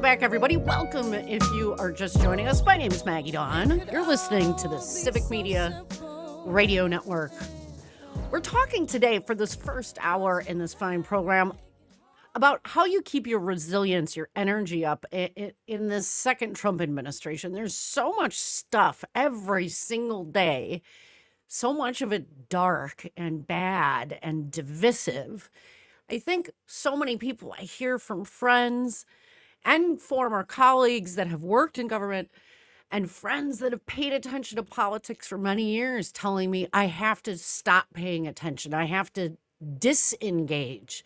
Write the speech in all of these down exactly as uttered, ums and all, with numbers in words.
Welcome back, everybody. Welcome if you are just joining us. My name is Maggie Dawn. You're listening to the Civic Media Radio Network. We're talking today for this first hour in this fine program about how you keep your resilience, your energy up in, in this second Trump administration. There's so much stuff every single day, so much of it dark and bad and divisive. I think so many people I hear from friends and former colleagues that have worked in government and friends that have paid attention to politics for many years telling me I have to stop paying attention. I have to disengage.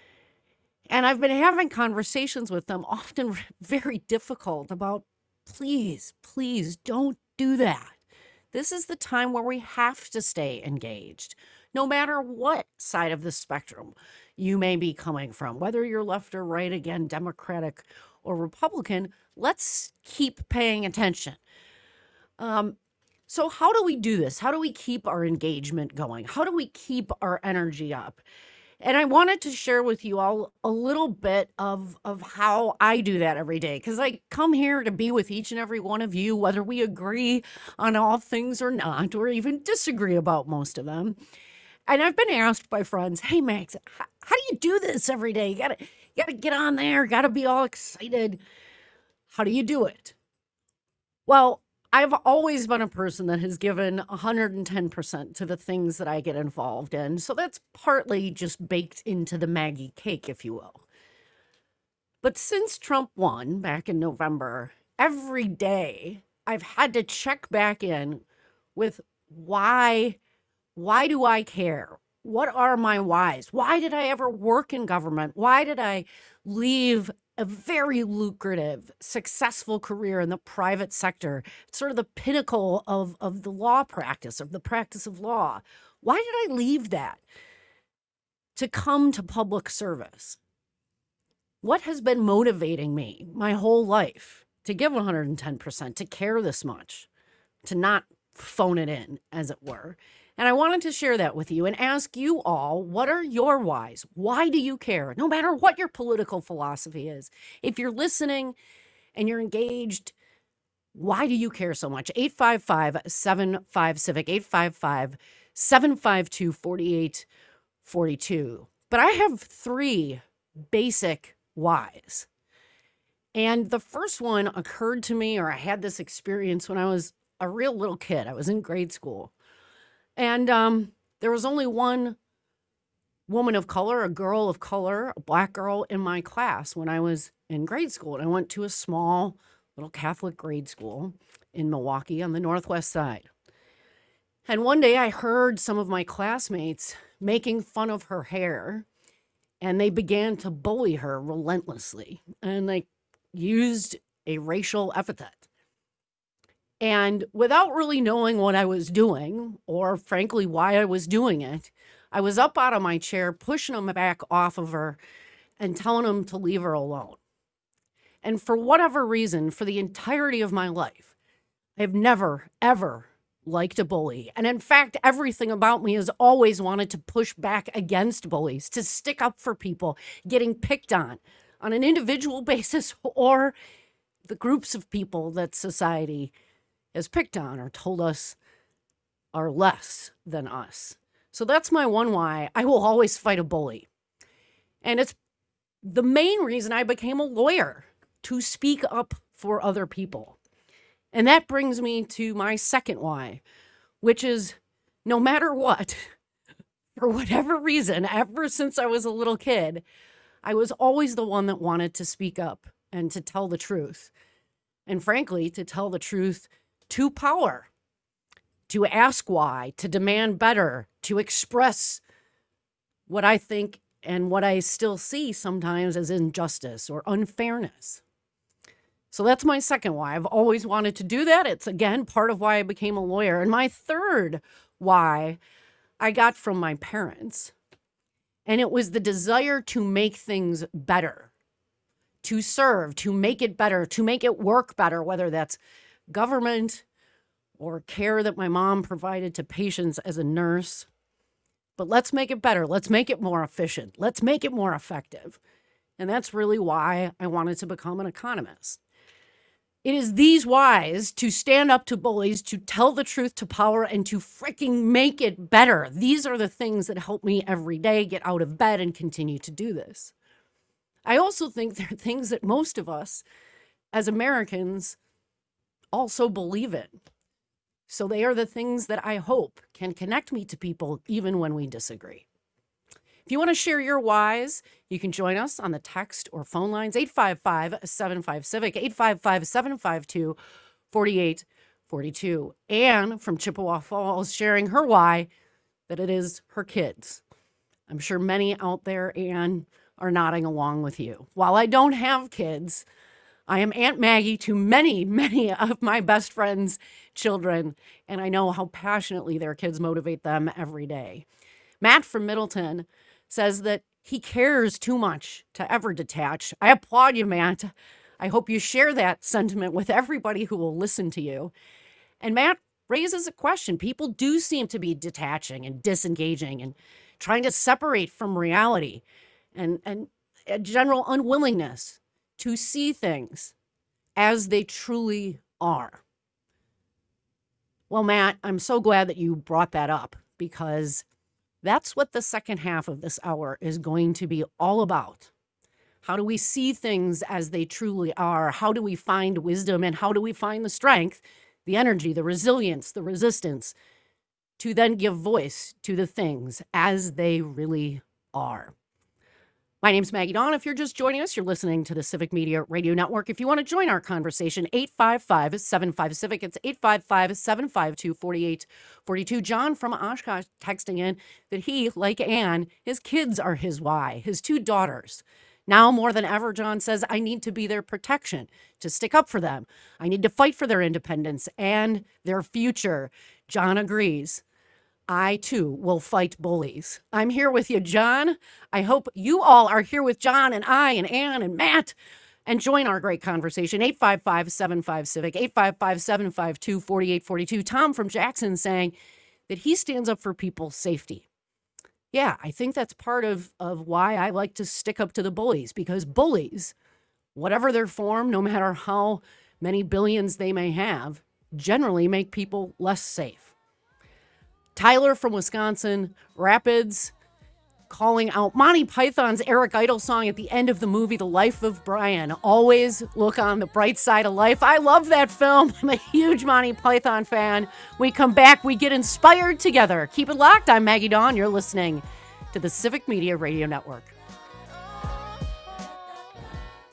And I've been having conversations with them, often very difficult, about please, please don't do that. This is the time where we have to stay engaged, no matter what side of the spectrum you may be coming from, whether you're left or right, again, Democratic or Republican. Let's keep paying attention. Um, so how do we do this? How do we keep our engagement going? How do we keep our energy up? And I wanted to share with you all a little bit of, of how I do that every day, because I come here to be with each and every one of you, whether we agree on all things or not, or even disagree about most of them. And I've been asked by friends, hey, Max, how, how do you do this every day? You gotta, you gotta get on there, gotta be all excited. How do you do it? Well, I've always been a person that has given one hundred ten percent to the things that I get involved in. So that's partly just baked into the Maggie cake, if you will. But since Trump won back in November, every day I've had to check back in with why, why do I care? What are my whys? Why did I ever work in government? Why did I leave a very lucrative, successful career in the private sector? It's sort of the pinnacle of, of the law practice, of the practice of law. Why did I leave that to come to public service? What has been motivating me my whole life to give one hundred ten percent, to care this much, to not phone it in, as it were? And I wanted to share that with you and ask you all, what are your whys? Why do you care? No matter what your political philosophy is. If you're listening and you're engaged, why do you care so much? eight five five, seven five, CIVIC, eight five five, seven five two, four eight four two. But I have three basic whys. And the first one occurred to me, or I had this experience when I was a real little kid. I was in grade school. And um, there was only one woman of color, a girl of color, a black girl in my class when I was in grade school. And I went to a small little Catholic grade school in Milwaukee on the northwest side. And one day I heard some of my classmates making fun of her hair, and they began to bully her relentlessly. And they used a racial epithet. And without really knowing what I was doing, or frankly, why I was doing it, I was up out of my chair, pushing them back off of her and telling them to leave her alone. And for whatever reason, for the entirety of my life, I've never, ever liked a bully. And in fact, everything about me has always wanted to push back against bullies, to stick up for people getting picked on, on an individual basis, or the groups of people that society has picked on or told us are less than us. So that's my one why. I will always fight a bully. And it's the main reason I became a lawyer, to speak up for other people. And that brings me to my second why, which is no matter what, for whatever reason, ever since I was a little kid, I was always the one that wanted to speak up and to tell the truth. And frankly, to tell the truth to power, to ask why, to demand better, to express what I think and what I still see sometimes as injustice or unfairness. So that's my second why. I've always wanted to do that. It's, again, part of why I became a lawyer. And my third why I got from my parents, and it was the desire to make things better, to serve, to make it better, to make it work better, whether that's government or care that my mom provided to patients as a nurse. But let's make it better. Let's make it more efficient. Let's make it more effective. And that's really why I wanted to become an economist. It is these whys to stand up to bullies, to tell the truth to power, and to freaking make it better. These are the things that help me every day get out of bed and continue to do this. I also think they're things that most of us as Americans also believe in. So they are the things that I hope can connect me to people even when we disagree. If you want to share your whys, you can join us on the text or phone lines, eight five five, seven five, CIVIC, eight five five, seven five two, four eight four two. Anne from Chippewa Falls sharing her why, that it is her kids. I'm sure many out there, Anne, are nodding along with you. While I don't have kids, I am Aunt Maggie to many, many of my best friends' children, and I know how passionately their kids motivate them every day. Matt from Middleton says that he cares too much to ever detach. I applaud you, Matt. I hope you share that sentiment with everybody who will listen to you. And Matt raises a question. People do seem to be detaching and disengaging and trying to separate from reality, and, and a general unwillingness to see things as they truly are. Well, Matt, I'm so glad that you brought that up, because that's what the second half of this hour is going to be all about. How do we see things as they truly are? How do we find wisdom, and how do we find the strength, the energy, the resilience, the resistance to then give voice to the things as they really are? My name's Maggie Dawn. If you're just joining us, you're listening to the Civic Media Radio Network. If you want to join our conversation, eight five five, seven five, CIVIC. It's eight five five, seven five two, four eight four two. John from Oshkosh texting in that he, like Anne, his kids are his why, his two daughters. Now more than ever, John says, I need to be their protection, to stick up for them. I need to fight for their independence and their future. John agrees. I, too, will fight bullies. I'm here with you, John. I hope you all are here with John and I and Ann and Matt, and join our great conversation. eight five five, seven five, CIVIC, eight five five, seven five two, four eight four two. Tom from Jackson saying that he stands up for people's safety. Yeah, I think that's part of, of why I like to stick up to the bullies, because bullies, whatever their form, no matter how many billions they may have, generally make people less safe. Tyler from Wisconsin Rapids calling out Monty Python's Eric Idle song at the end of the movie The Life of Brian. Always look on the bright side of life. I love that film. I'm a huge Monty Python fan. We come back, we get inspired together. Keep it locked. I'm Maggie Dawn. You're listening to the Civic Media Radio Network.